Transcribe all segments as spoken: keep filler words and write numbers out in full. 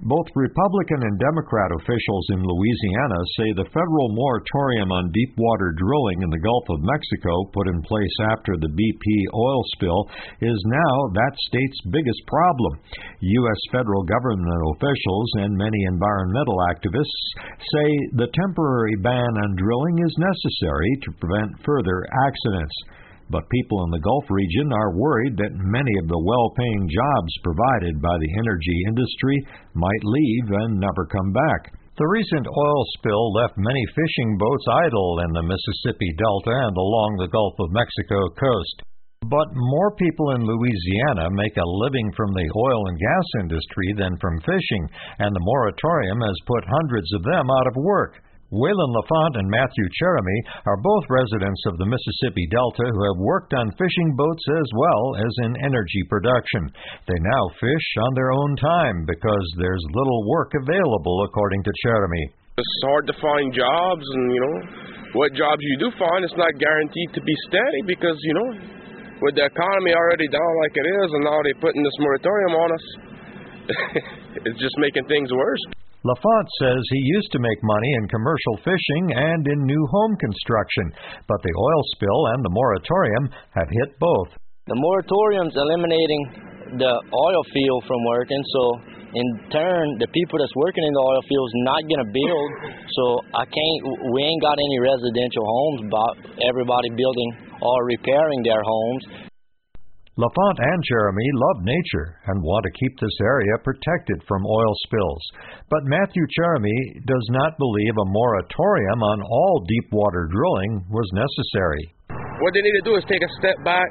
Both Republican and Democrat officials in Louisiana say the federal moratorium on deep-water drilling in the Gulf of Mexico, put in place after the B P oil spill, is now that state's biggest problem. U S federal government officials and many environmental activists say the temporary ban on drilling is necessary to prevent further accidents. But people in the Gulf region are worried that many of the well-paying jobs provided by the energy industry might leave and never come back. The recent oil spill left many fishing boats idle in the Mississippi Delta and along the Gulf of Mexico coast. But more people in Louisiana make a living from the oil and gas industry than from fishing, and the moratorium has put hundreds of them out of work. Waylon LaFont and Matthew Cheremy are both residents of the Mississippi Delta who have worked on fishing boats as well as in energy production. They now fish on their own time because there's little work available, according to Cheremy. It's hard to find jobs, and, you know, what jobs you do find, it's not guaranteed to be steady because, you know, with the economy already down like it is, and now they're putting this moratorium on us, it's just making things worse. LaFont says he used to make money in commercial fishing and in new home construction, but the oil spill and the moratorium have hit both. The moratorium's eliminating the oil field from working, so in turn, the people that's working in the oil field is not going to build, so I can't, we ain't got any residential homes, but everybody building or repairing their homes. LaFont and Cheremy love nature and want to keep this area protected from oil spills. But Matthew Cheremy does not believe a moratorium on all deep-water drilling was necessary. What they need to do is take a step back,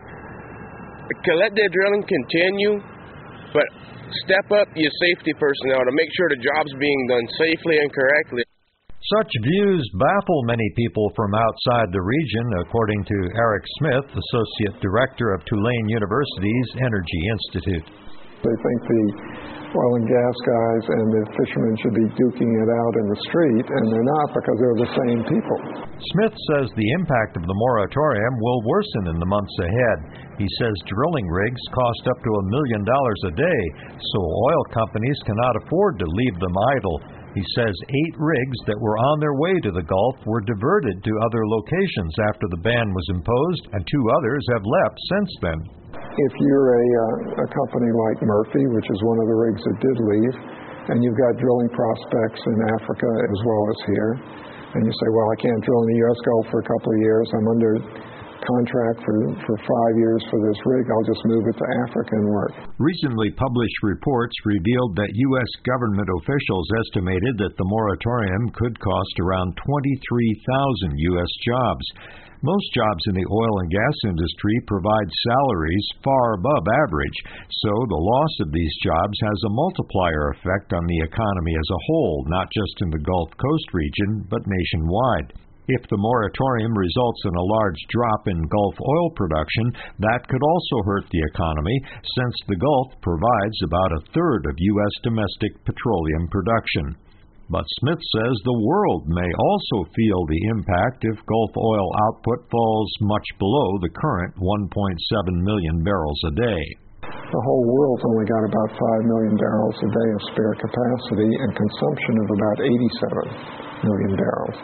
let their drilling continue, but step up your safety personnel to make sure the job's being done safely and correctly. Such views baffle many people from outside the region, according to Eric Smith, Associate Director of Tulane University's Energy Institute. They think the oil and gas guys and the fishermen should be duking it out in the street, and they're not because they're the same people. Smith says the impact of the moratorium will worsen in the months ahead. He says drilling rigs cost up to a million dollars a day, so oil companies cannot afford to leave them idle. He says eight rigs that were on their way to the Gulf were diverted to other locations after the ban was imposed, and two others have left since then. If you're a, uh, a company like Murphy, which is one of the rigs that did leave, and you've got drilling prospects in Africa as well as here, and you say, well, I can't drill in the U S Gulf for a couple of years, I'm under contract for, for five years for this rig, I'll just move it to Africa and work. Recently published reports revealed that U S government officials estimated that the moratorium could cost around twenty-three thousand U S jobs. Most jobs in the oil and gas industry provide salaries far above average, so the loss of these jobs has a multiplier effect on the economy as a whole, not just in the Gulf Coast region, but nationwide. If the moratorium results in a large drop in Gulf oil production, that could also hurt the economy, since the Gulf provides about a third of U S domestic petroleum production. But Smith says the world may also feel the impact if Gulf oil output falls much below the current one point seven million barrels a day. The whole world's only got about five million barrels a day of spare capacity and consumption of about eighty-seven million barrels.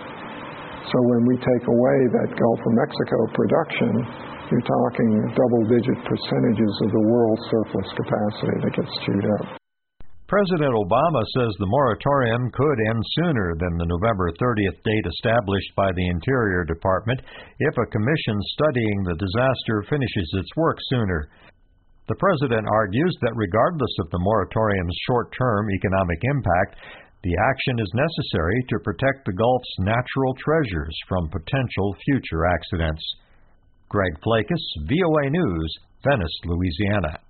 So when we take away that Gulf of Mexico production, you're talking double-digit percentages of the world's surplus capacity that gets chewed up. President Obama says the moratorium could end sooner than the November thirtieth date established by the Interior Department if a commission studying the disaster finishes its work sooner. The president argues that regardless of the moratorium's short-term economic impact, the action is necessary to protect the Gulf's natural treasures from potential future accidents. Greg Flakus, V O A News, Venice, Louisiana.